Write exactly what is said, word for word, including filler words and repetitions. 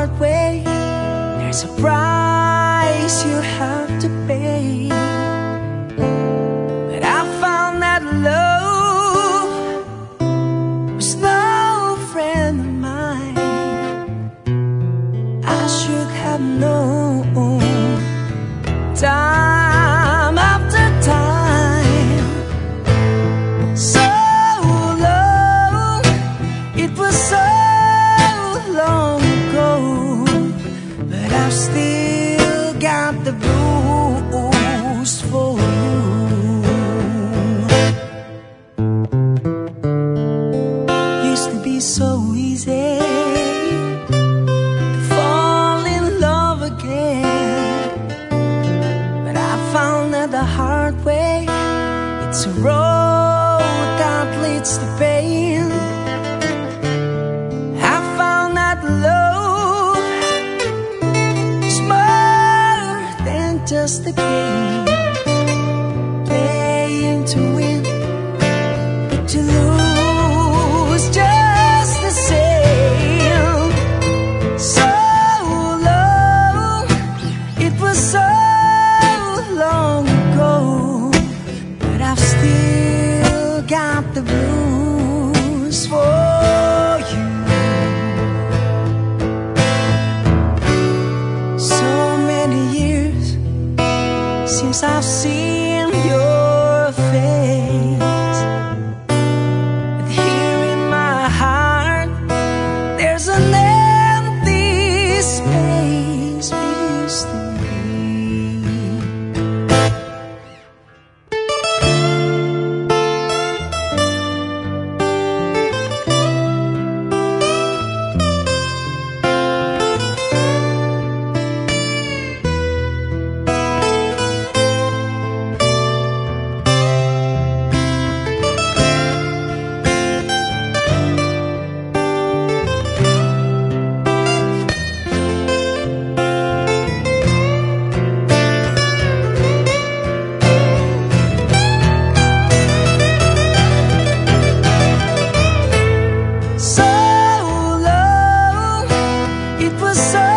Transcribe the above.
hard way. There's a price you have to pay. But I found that love was no friend of mine. I should have known time after time. So long, it was so long ago, but I've still got the blues for you. Used to be so easy to fall in love again, but I found that the hard way. It's a road that leads to pain. I found that love is more than just a game, playing to win, to lose just the same. So long, it was so long ago, but I've still got the blues for you. So many years since I've seen your face, but here in my heart there's an empty space we used to be. So long, it was so